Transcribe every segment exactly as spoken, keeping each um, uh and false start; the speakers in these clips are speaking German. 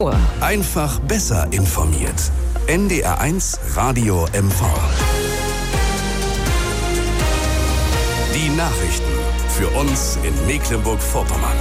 Einfach besser informiert. N D R eins Radio M V. Die Nachrichten für uns in Mecklenburg-Vorpommern.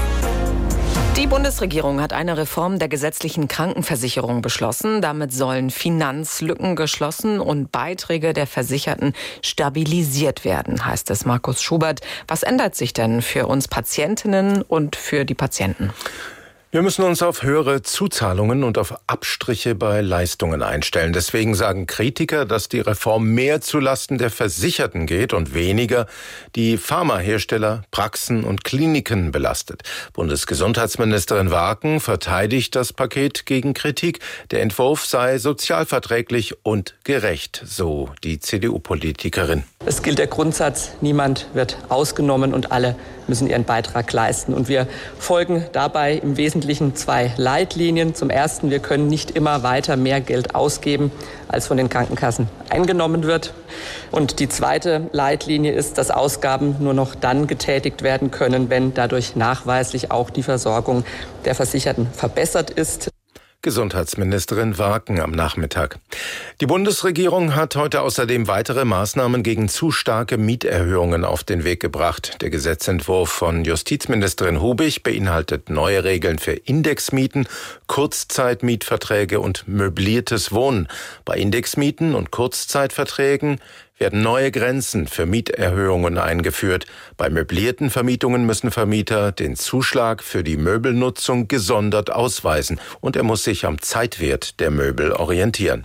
Die Bundesregierung hat eine Reform der gesetzlichen Krankenversicherung beschlossen. Damit sollen Finanzlücken geschlossen und Beiträge der Versicherten stabilisiert werden, heißt es. Markus Schubert, was ändert sich denn für uns Patientinnen und für die Patienten? Wir müssen uns auf höhere Zuzahlungen und auf Abstriche bei Leistungen einstellen. Deswegen sagen Kritiker, dass die Reform mehr zulasten der Versicherten geht und weniger die Pharmahersteller, Praxen und Kliniken belastet. Bundesgesundheitsministerin Waaken verteidigt das Paket gegen Kritik. Der Entwurf sei sozialverträglich und gerecht, so die C D U-Politikerin. Es gilt der Grundsatz, niemand wird ausgenommen und alle müssen ihren Beitrag leisten. Und wir folgen dabei im Wesentlichen zwei Leitlinien. Zum Ersten, wir können nicht immer weiter mehr Geld ausgeben, als von den Krankenkassen eingenommen wird. Und die zweite Leitlinie ist, dass Ausgaben nur noch dann getätigt werden können, wenn dadurch nachweislich auch die Versorgung der Versicherten verbessert ist. Gesundheitsministerin Waaken am Nachmittag. Die Bundesregierung hat heute außerdem weitere Maßnahmen gegen zu starke Mieterhöhungen auf den Weg gebracht. Der Gesetzentwurf von Justizministerin Hubig beinhaltet neue Regeln für Indexmieten, Kurzzeitmietverträge und möbliertes Wohnen. Bei Indexmieten und Kurzzeitverträgen werden neue Grenzen für Mieterhöhungen eingeführt. Bei möblierten Vermietungen müssen Vermieter den Zuschlag für die Möbelnutzung gesondert ausweisen und er muss sich am Zeitwert der Möbel orientieren.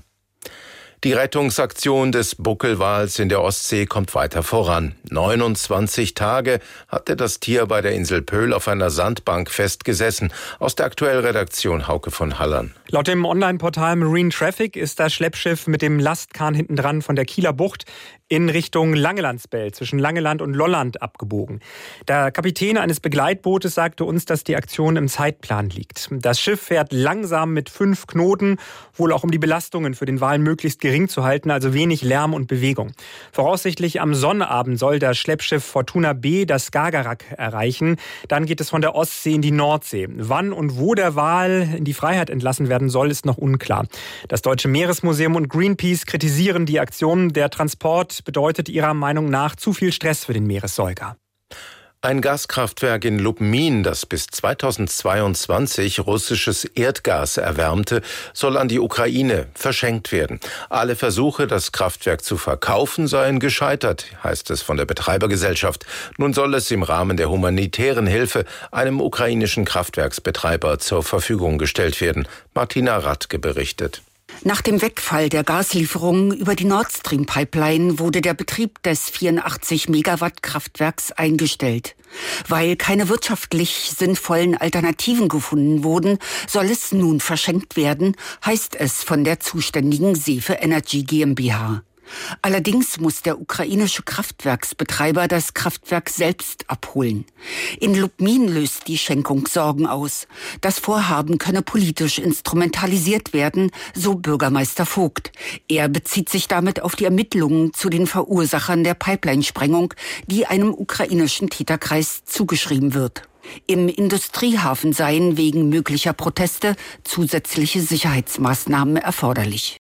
Die Rettungsaktion des Buckelwals in der Ostsee kommt weiter voran. neunundzwanzig Tage hatte das Tier bei der Insel Pöhl auf einer Sandbank festgesessen. Aus der Aktuellredaktion Hauke von Hallern. Laut dem Online-Portal Marine Traffic ist das Schleppschiff mit dem Lastkahn hintendran von der Kieler Bucht in Richtung Langelandsbell zwischen Langeland und Lolland abgebogen. Der Kapitän eines Begleitbootes sagte uns, dass die Aktion im Zeitplan liegt. Das Schiff fährt langsam mit fünf Knoten, wohl auch um die Belastungen für den Wal möglichst gering zu halten, also wenig Lärm und Bewegung. Voraussichtlich am Sonnabend soll das Schleppschiff Fortuna B das Skagerrak erreichen. Dann geht es von der Ostsee in die Nordsee. Wann und wo der Wal in die Freiheit entlassen werden soll, ist noch unklar. Das Deutsche Meeresmuseum und Greenpeace kritisieren die Aktion. Der Transport bedeutet ihrer Meinung nach zu viel Stress für den Meeressäuger. Ein Gaskraftwerk in Lubmin, das bis zweitausendzweiundzwanzig russisches Erdgas erwärmte, soll an die Ukraine verschenkt werden. Alle Versuche, das Kraftwerk zu verkaufen, seien gescheitert, heißt es von der Betreibergesellschaft. Nun soll es im Rahmen der humanitären Hilfe einem ukrainischen Kraftwerksbetreiber zur Verfügung gestellt werden. Martina Radke berichtet. Nach dem Wegfall der Gaslieferungen über die Nord Stream Pipeline wurde der Betrieb des vierundachtzig Megawatt Kraftwerks eingestellt. Weil keine wirtschaftlich sinnvollen Alternativen gefunden wurden, soll es nun verschenkt werden, heißt es von der zuständigen Sefe Energy GmbH. Allerdings muss der ukrainische Kraftwerksbetreiber das Kraftwerk selbst abholen. In Lubmin löst die Schenkung Sorgen aus. Das Vorhaben könne politisch instrumentalisiert werden, so Bürgermeister Vogt. Er bezieht sich damit auf die Ermittlungen zu den Verursachern der Pipeline-Sprengung, die einem ukrainischen Täterkreis zugeschrieben wird. Im Industriehafen seien wegen möglicher Proteste zusätzliche Sicherheitsmaßnahmen erforderlich.